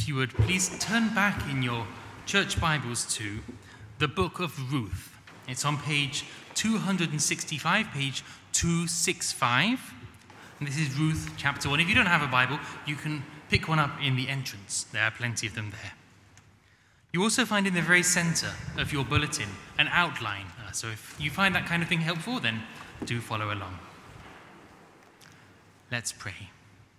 you would please turn back in your church Bibles to the book of Ruth. It's on page 265, page 265. And this is Ruth chapter 1. If you don't have a Bible, you can pick one up in the entrance. There are plenty of them there. You also find in the very center of your bulletin an outline. So if you find that kind of thing helpful, then do follow along. Let's pray.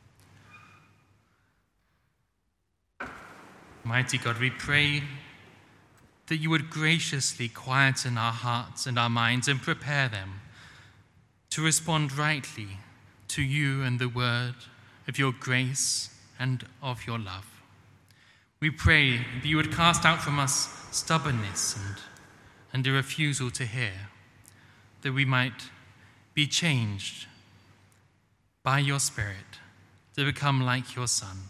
Mighty God, we pray that you would graciously quieten our hearts and our minds and prepare them to respond rightly to you and the word of your grace and of your love. We pray that you would cast out from us stubbornness and a refusal to hear, that we might be changed by your Spirit to become like your Son.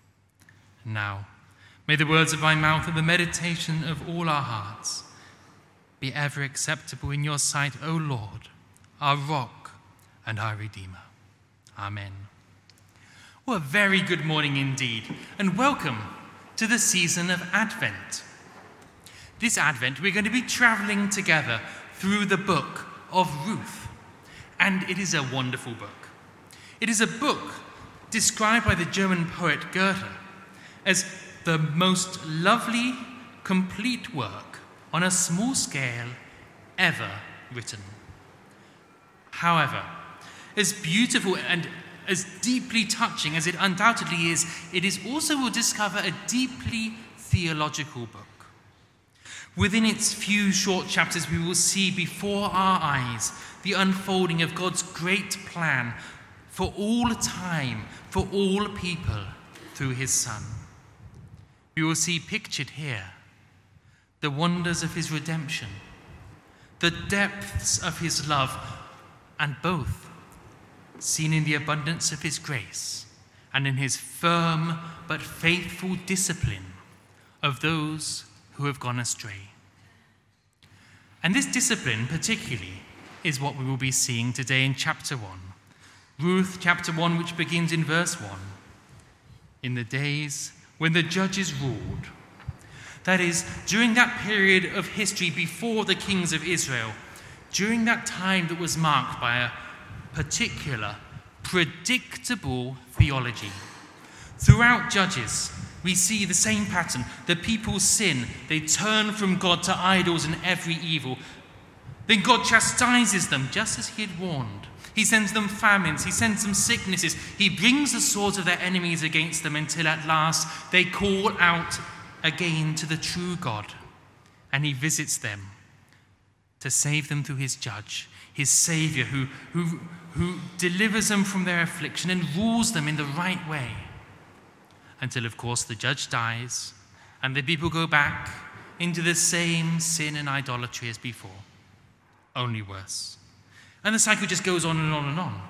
Now, may the words of my mouth and the meditation of all our hearts be ever acceptable in your sight, O Lord, our rock and our Redeemer. Amen. Well, a very good morning indeed, and welcome to the season of Advent. This Advent, we're going to be traveling together through the book of Ruth, and it is a wonderful book. It is a book described by the German poet Goethe as the most lovely, complete work on a small scale ever written. However, as beautiful and as deeply touching as it undoubtedly is, it is also, we'll discover, a deeply theological book. Within its few short chapters, we will see before our eyes the unfolding of God's great plan for all time, for all people, through his Son. We will see pictured here the wonders of his redemption, the depths of his love, and both seen in the abundance of his grace and in his firm but faithful discipline of those who have gone astray. And this discipline particularly is what we will be seeing today in chapter 1. Ruth chapter 1, which begins in verse 1. In the days when the judges ruled. That is, during that period of history before the kings of Israel, during that time that was marked by a particular, predictable theology. Throughout Judges, we see the same pattern. The people sin. They turn from God to idols and every evil. Then God chastises them, just as he had warned. He sends them famines. He sends them sicknesses. He brings the swords of their enemies against them until at last they call out again to the true God. And he visits them to save them through his judge, his Savior, who delivers them from their affliction and rules them in the right way. Until, of course, the judge dies and the people go back into the same sin and idolatry as before, only worse. And the cycle just goes on and on and on.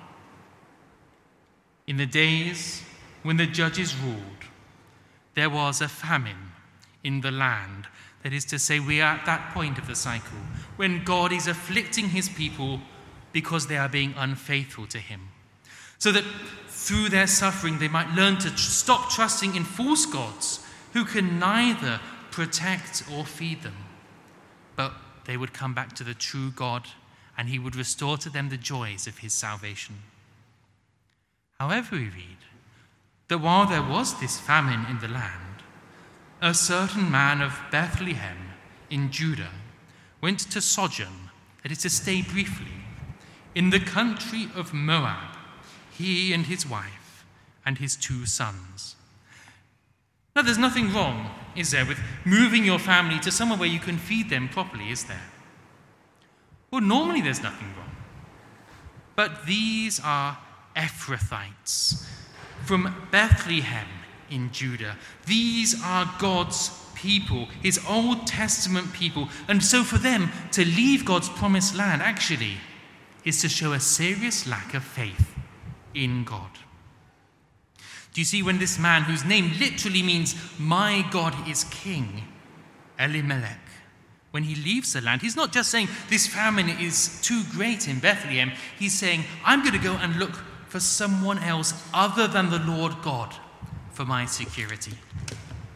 In the days when the judges ruled, there was a famine in the land. That is to say, we are at that point of the cycle when God is afflicting his people because they are being unfaithful to him. So that through their suffering, they might learn to stop trusting in false gods who can neither protect or feed them. But they would come back to the true God, and he would restore to them the joys of his salvation. However, we read that while there was this famine in the land, a certain man of Bethlehem in Judah went to sojourn, that is to stay briefly, in the country of Moab, he and his wife and his 2 sons. Now, there's nothing wrong, is there, with moving your family to somewhere where you can feed them properly, is there? Well, normally there's nothing wrong. But these are Ephrathites from Bethlehem in Judah. These are God's people, his Old Testament people. And so for them to leave God's promised land actually is to show a serious lack of faith in God. Do you see, when this man, whose name literally means "my God is king," Elimelech, when he leaves the land, he's not just saying this famine is too great in Bethlehem. He's saying, I'm going to go and look for someone else other than the Lord God for my security.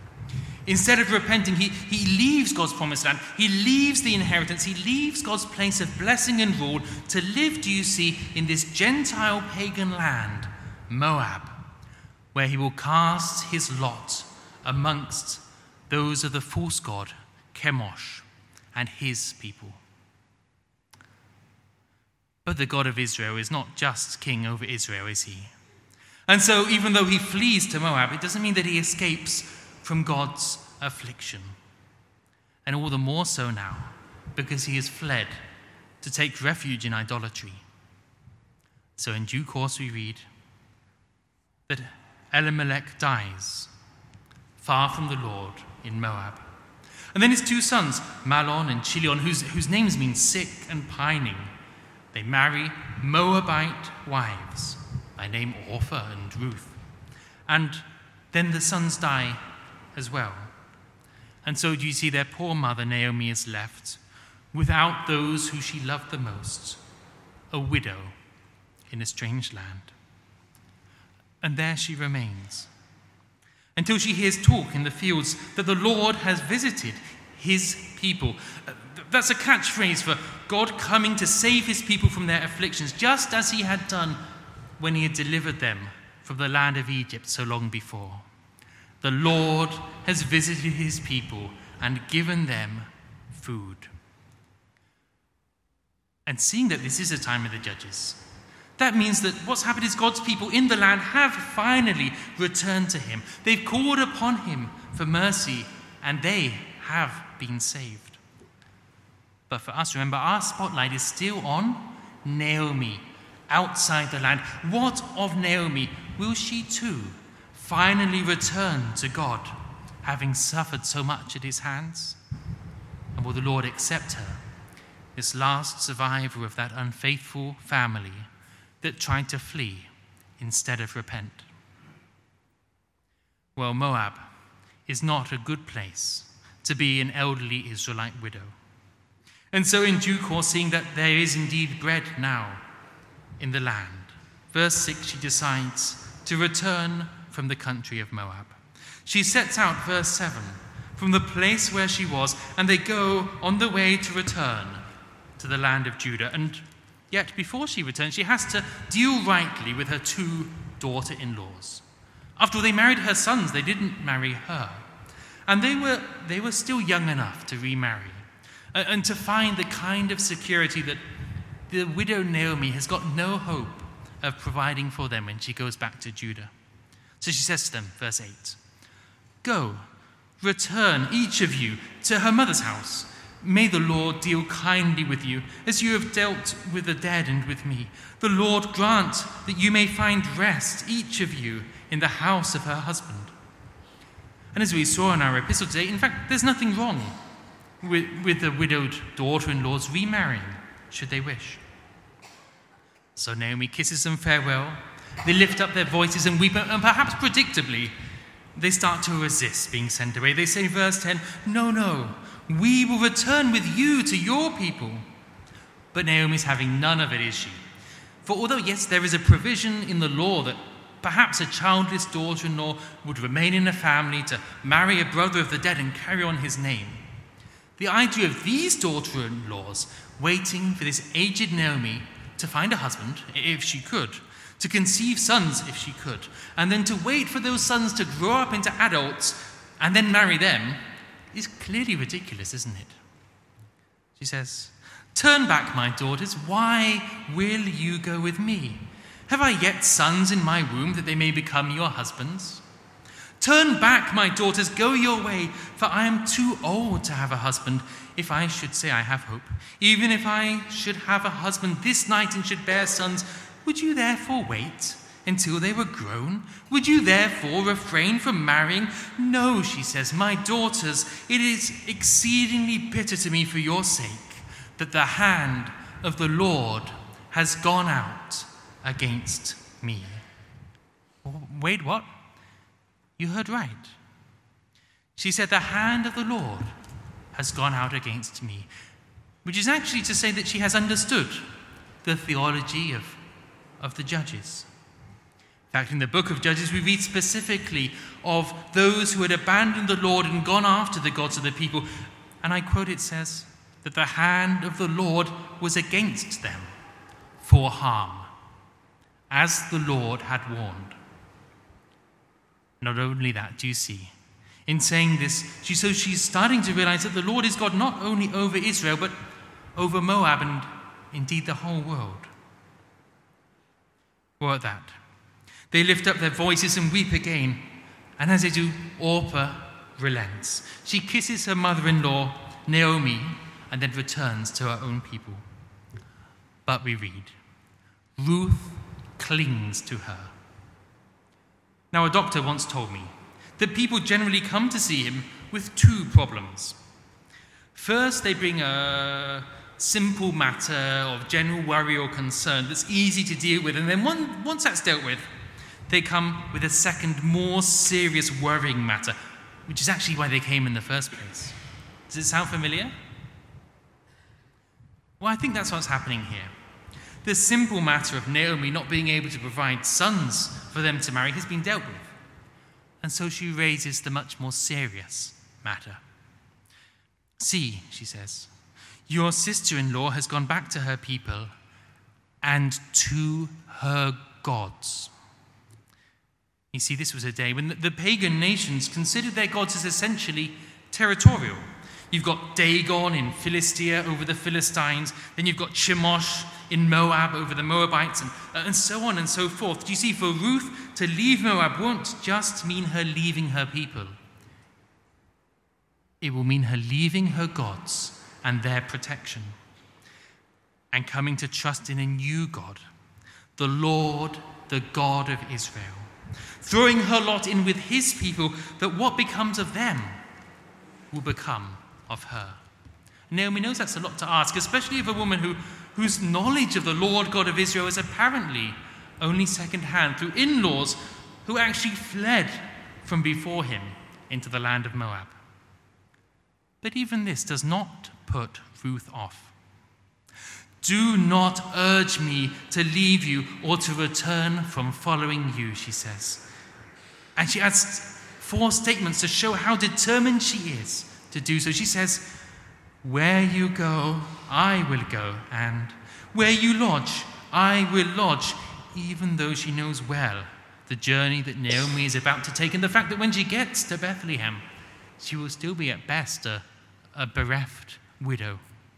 Instead of repenting, he leaves God's promised land. He leaves the inheritance. He leaves God's place of blessing and rule to live, do you see, in this Gentile pagan land, Moab, where he will cast his lot amongst those of the false god, Chemosh, and his people. But the God of Israel is not just king over Israel, is he? And so even though he flees to Moab, it doesn't mean that he escapes from God's affliction. And all the more so now, because he has fled to take refuge in idolatry. So in due course we read that Elimelech dies far from the Lord in Moab. And then his two sons, Mahlon and Chilion, whose names mean sick and pining, they marry Moabite wives by name Orpah and Ruth. And then the sons die as well. And so do you see their poor mother Naomi is left without those who she loved the most, a widow in a strange land. And there she remains until she hears talk in the fields that the Lord has visited his people. That's a catchphrase for God coming to save his people from their afflictions, just as he had done when he had delivered them from the land of Egypt so long before. The Lord has visited his people and given them food. And seeing that this is a time of the judges, that means that what's happened is God's people in the land have finally returned to him. They've called upon him for mercy, and they have been saved. But for us, remember, our spotlight is still on Naomi outside the land. What of Naomi? Will she too finally return to God, having suffered so much at his hands? And will the Lord accept her, this last survivor of that unfaithful family that tried to flee instead of repent? Well, Moab is not a good place to be an elderly Israelite widow. And so in due course, seeing that there is indeed bread now in the land, verse 6, she decides to return from the country of Moab. She sets out, verse 7, from the place where she was, and they go on the way to return to the land of Judah. And yet before she returns, she has to deal rightly with her two daughter-in-laws. After all, they married her sons, they didn't marry her. And they were still young enough to remarry and to find the kind of security that the widow Naomi has got no hope of providing for them when she goes back to Judah. So she says to them, verse 8, "Go, return each of you to her mother's house. May the Lord deal kindly with you as you have dealt with the dead and with me. The Lord grant that you may find rest, each of you, in the house of her husband." And as we saw in our epistle today, in fact, there's nothing wrong with the widowed daughter-in-laws remarrying, should they wish. So Naomi kisses them farewell. They lift up their voices and weep, and perhaps predictably, they start to resist being sent away. They say, verse 10, no, we will return with you to your people. But Naomi's having none of it, is she? For although, yes, there is a provision in the law that perhaps a childless daughter-in-law would remain in a family to marry a brother of the dead and carry on his name, the idea of these daughter-in-laws waiting for this aged Naomi to find a husband, if she could, to conceive sons, if she could, and then to wait for those sons to grow up into adults and then marry them, is clearly ridiculous, isn't it? She says, "Turn back, my daughters. Why will you go with me? Have I yet sons in my womb that they may become your husbands? Turn back, my daughters, go your way, for I am too old to have a husband, if I should say I have hope. Even if I should have a husband this night and should bear sons, would you therefore wait until they were grown? Would you therefore refrain from marrying? No," she says, "my daughters, it is exceedingly bitter to me for your sake that the hand of the Lord has gone out against me." Wait, what? You heard right. She said, "The hand of the Lord has gone out against me," which is actually to say that she has understood the theology of the judges. In fact, in the book of Judges, we read specifically of those who had abandoned the Lord and gone after the gods of the people. And I quote, it says that the hand of the Lord was against them for harm, as the Lord had warned. Not only that, do you see? In saying this, she's starting to realize that the Lord is God not only over Israel, but over Moab and indeed the whole world. Or at that, they lift up their voices and weep again. And as they do, Orpah relents. She kisses her mother-in-law, Naomi, and then returns to her own people. But we read, Ruth clings to her. Now, a doctor once told me that people generally come to see him with two problems. First, they bring a simple matter of general worry or concern that's easy to deal with, and then once that's dealt with, they come with a second, more serious worrying matter, which is actually why they came in the first place. Does it sound familiar? Well, I think that's what's happening here. The simple matter of Naomi not being able to provide sons for them to marry has been dealt with. And so she raises the much more serious matter. See, she says, your sister-in-law has gone back to her people and to her gods. You see, this was a day when the pagan nations considered their gods as essentially territorial. You've got Dagon in Philistia over the Philistines, then you've got Chemosh in Moab over the Moabites, and so on and so forth. Do you see, for Ruth to leave Moab won't just mean her leaving her people. It will mean her leaving her gods and their protection and coming to trust in a new God, the Lord, the God of Israel, throwing her lot in with his people, that what becomes of them will become of her. Naomi knows that's a lot to ask, especially of a woman whose knowledge of the Lord God of Israel is apparently only second-hand through in-laws who actually fled from before him into the land of Moab. But even this does not put Ruth off. Do not urge me to leave you or to return from following you, she says. And she adds 4 statements to show how determined she is to do so. She says, where you go, I will go, and where you lodge, I will lodge, even though she knows well the journey that Naomi is about to take, and the fact that when she gets to Bethlehem, she will still be at best a bereft widow.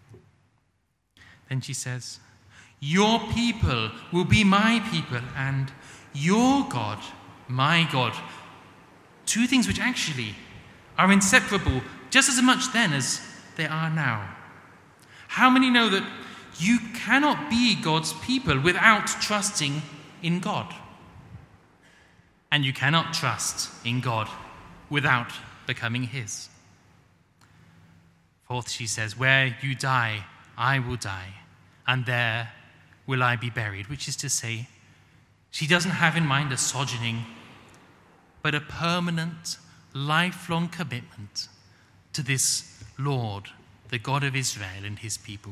Then she says, your people will be my people, and your God, my God. 2 things which actually are inseparable just as much then as they are now. How many know that you cannot be God's people without trusting in God? And you cannot trust in God without becoming his. 4th, she says, where you die, I will die, and there will I be buried. Which is to say, she doesn't have in mind a sojourning, but a permanent, lifelong commitment to this Lord, the God of Israel and his people.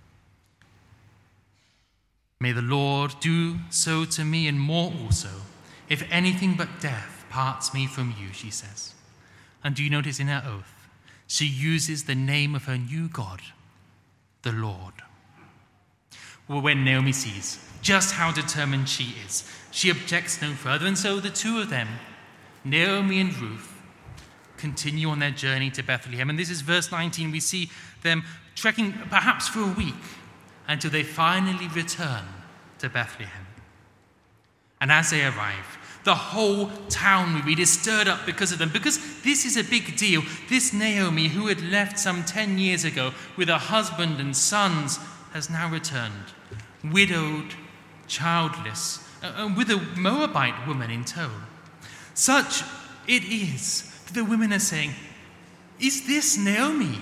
May the Lord do so to me and more also, if anything but death parts me from you, she says. And do you notice in her oath, she uses the name of her new God, the Lord. Well, when Naomi sees just how determined she is, she objects no further, and so the 2 of them, Naomi and Ruth, continue on their journey to Bethlehem. And this is verse 19. We see them trekking perhaps for a week until they finally return to Bethlehem. And as they arrive, the whole town, we read, is stirred up because of them, because this is a big deal. This Naomi, who had left some 10 years ago with a husband and sons, has now returned, widowed, childless, and with a Moabite woman in tow. Such it is that the women are saying, is this Naomi?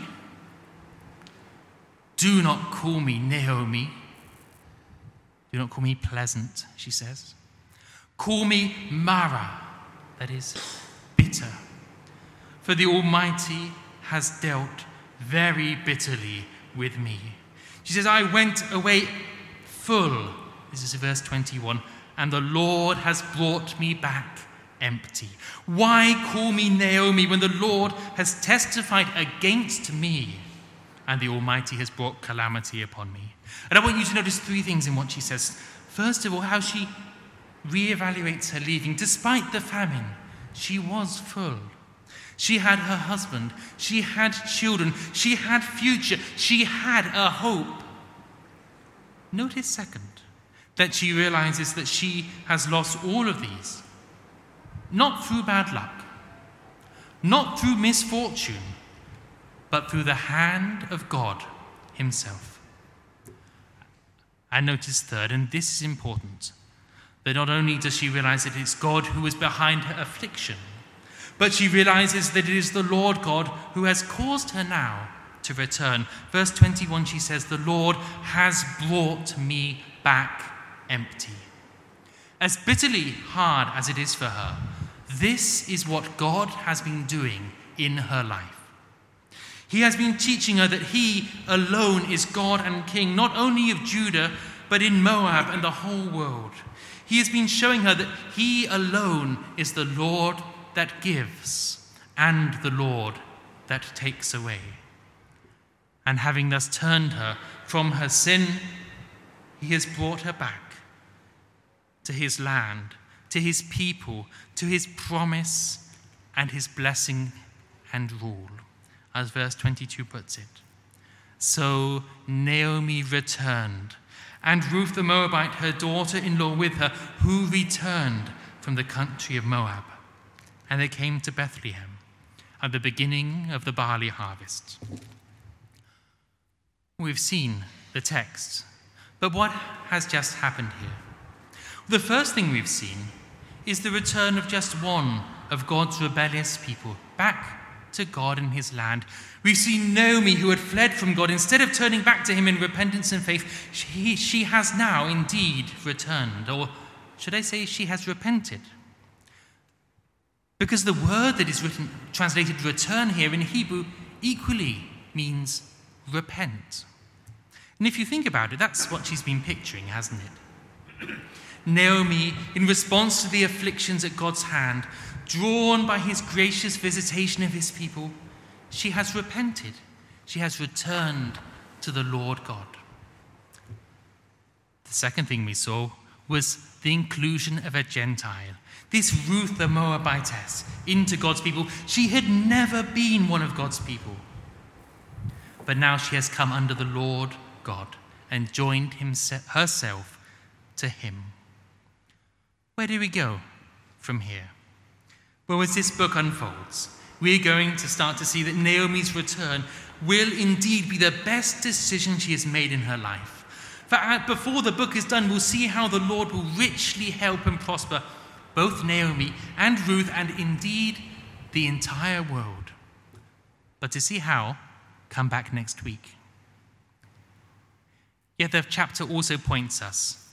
Do not call me Naomi. Do not call me pleasant, she says. Call me Mara, that is, bitter. For the Almighty has dealt very bitterly with me. She says, I went away full, this is verse 21, and the Lord has brought me back empty. Why call me Naomi when the Lord has testified against me and the Almighty has brought calamity upon me? And I want you to notice three things in what she says. First of all, how she reevaluates her leaving. Despite the famine, she was full. She had her husband, she had children, she had future, she had a hope. Notice second, that she realizes that she has lost all of these, not through bad luck, not through misfortune, but through the hand of God himself. And notice third, and this is important, that not only does she realize that it's God who is behind her affliction, but she realizes that it is the Lord God who has caused her now to return. Verse 21, she says, the Lord has brought me back empty. As bitterly hard as it is for her, this is what God has been doing in her life. He has been teaching her that he alone is God and King, not only of Judah, but in Moab and the whole world. He has been showing her that he alone is the Lord that gives and the Lord that takes away. And having thus turned her from her sin, he has brought her back to his land, to his people, to his promise and his blessing and rule, as verse 22 puts it. So Naomi returned, and Ruth the Moabite, her daughter-in-law, with her, who returned from the country of Moab. And they came to Bethlehem at the beginning of the barley harvest. We've seen the text, but what has just happened here? The first thing we've seen is the return of just one of God's rebellious people back to God and his land. We've seen Naomi, who had fled from God. Instead of turning back to him in repentance and faith, she has now indeed returned, or should I say she has repented. Because the word that is translated return here in Hebrew equally means repent. And if you think about it, that's what she's been picturing, hasn't it? Naomi, in response to the afflictions at God's hand, drawn by his gracious visitation of his people, she has repented. She has returned to the Lord God. The second thing we saw was the inclusion of a Gentile. This Ruth the Moabitess into God's people. She had never been one of God's people. But now she has come under the Lord God and joined herself to him. Where do we go from here? Well, as this book unfolds, we're going to start to see that Naomi's return will indeed be the best decision she has made in her life. For before the book is done, we'll see how the Lord will richly help and prosper both Naomi and Ruth, and indeed the entire world. But to see how, come back next week. Yet the chapter also points us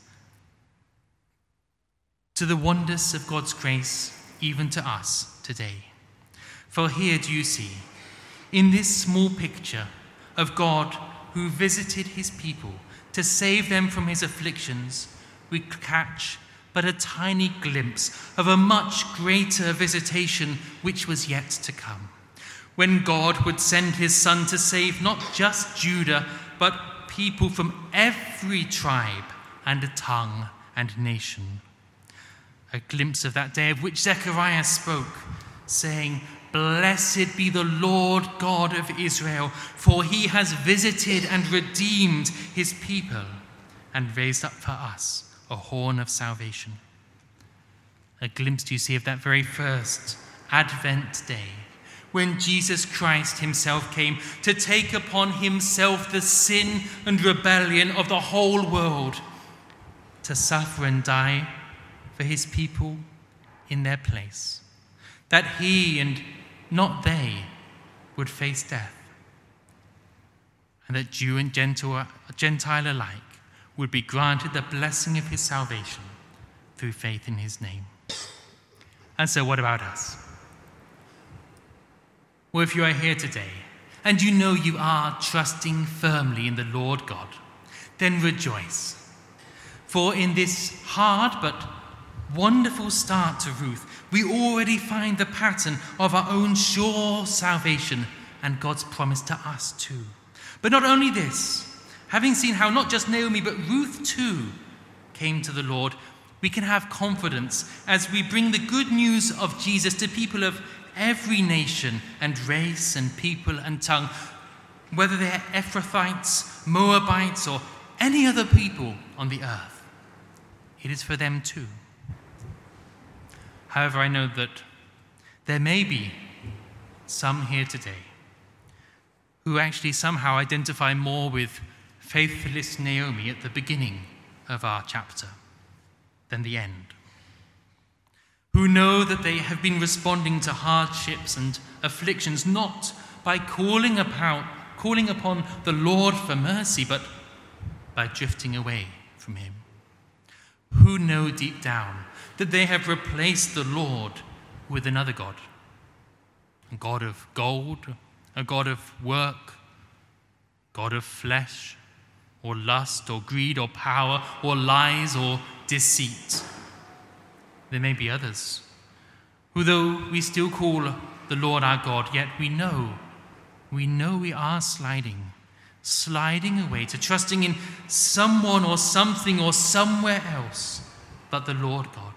to the wonders of God's grace, even to us today. For here do you see, in this small picture of God who visited his people to save them from his afflictions, we catch but a tiny glimpse of a much greater visitation which was yet to come, when God would send his Son to save not just Judah, but people from every tribe and tongue and nation. A glimpse of that day of which Zechariah spoke, saying, "Blessed be the Lord God of Israel, for he has visited and redeemed his people and raised up for us a horn of salvation." A glimpse, do you see, of that very first Advent day, when Jesus Christ himself came to take upon himself the sin and rebellion of the whole world, to suffer and die for his people in their place, that he and not they would face death, and that Jew and Gentile alike would be granted the blessing of his salvation through faith in his name. And so what about us? Well, if you are here today and you know you are trusting firmly in the Lord God, then rejoice. For in this hard but wonderful start to Ruth, we already find the pattern of our own sure salvation and God's promise to us too. But not only this, having seen how not just Naomi but Ruth too came to the Lord, we can have confidence as we bring the good news of Jesus to people of every nation and race and people and tongue, whether they're Ephrathites, Moabites, or any other people on the earth. It is for them too. However, I know that there may be some here today who actually somehow identify more with faithless Naomi at the beginning of our chapter than the end, who know that they have been responding to hardships and afflictions not by calling upon the Lord for mercy, but by drifting away from him, who know deep down that they have replaced the Lord with another god, a god of gold, a god of work, god of flesh, or lust, or greed, or power, or lies, or deceit. There may be others who, though we still call the Lord our God, yet we know we are sliding away to trusting in someone or something or somewhere else but the Lord God.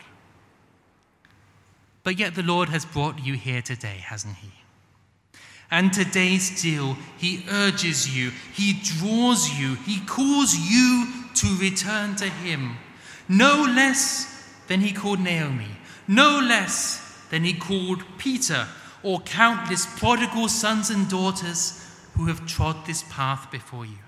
But yet the Lord has brought you here today, hasn't he? And today still, he urges you, he draws you, he calls you to return to him. No less than he called Naomi, no less than he called Peter or countless prodigal sons and daughters who have trod this path before you.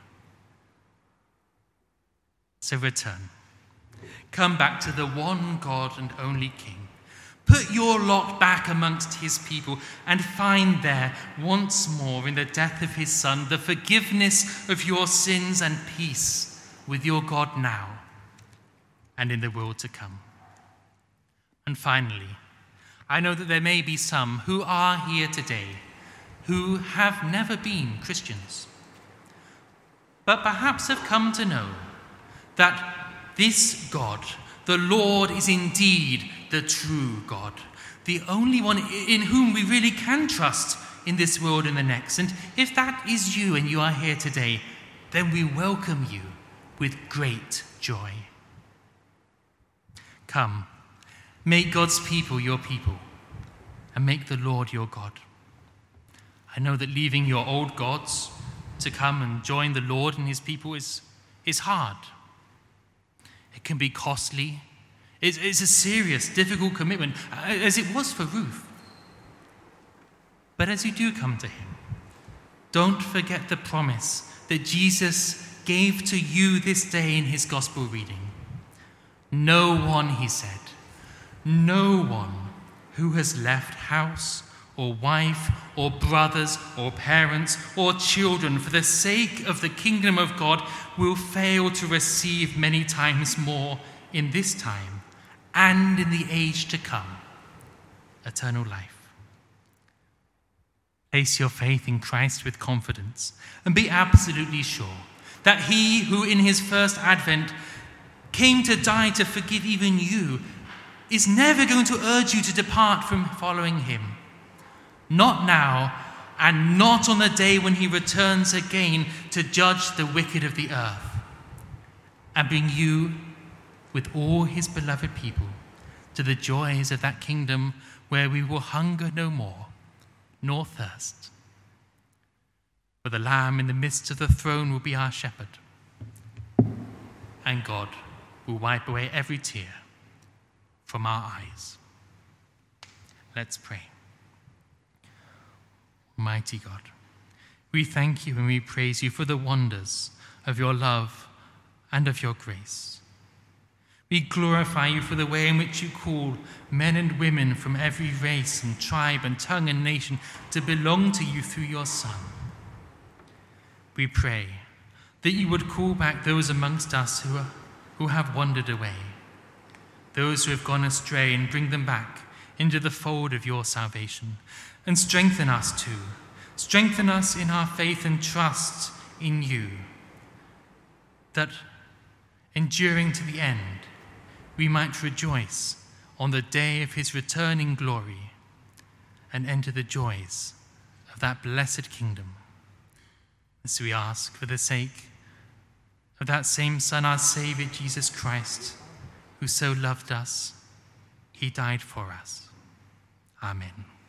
So return. Come back to the one God and only King. Put your lot back amongst his people and find there once more in the death of his Son the forgiveness of your sins and peace with your God now and in the world to come. And finally, I know that there may be some who are here today who have never been Christians, but perhaps have come to know that this God, the Lord, is indeed the true God, the only one in whom we really can trust in this world and the next. And if that is you and you are here today, then we welcome you with great joy. Come, make God's people your people, and make the Lord your God. I know that leaving your old gods to come and join the Lord and his people is hard. It can be costly. It's a serious, difficult commitment, as it was for Ruth. But as you do come to him, don't forget the promise that Jesus gave to you this day in his gospel reading. No one, he said, no one who has left house or wife or brothers or parents or children for the sake of the kingdom of God will fail to receive many times more in this time and in the age to come eternal life. Place your faith in Christ with confidence and be absolutely sure that he who in his first advent came to die to forgive even you is never going to urge you to depart from following him. Not now, and not on the day when he returns again to judge the wicked of the earth and bring you with all his beloved people to the joys of that kingdom where we will hunger no more, nor thirst. For the Lamb in the midst of the throne will be our shepherd, and God will wipe away every tear from our eyes. Let's pray. Mighty God, we thank you and we praise you for the wonders of your love and of your grace. We glorify you for the way in which you call men and women from every race and tribe and tongue and nation to belong to you through your Son. We pray that you would call back those amongst us who have wandered away, those who have gone astray, and bring them back into the fold of your salvation. And strengthen us too. Strengthen us in our faith and trust in you, that enduring to the end, we might rejoice on the day of his return in glory and enter the joys of that blessed kingdom. This we ask for the sake of that same Son, our Saviour, Jesus Christ, who so loved us, he died for us. Amen.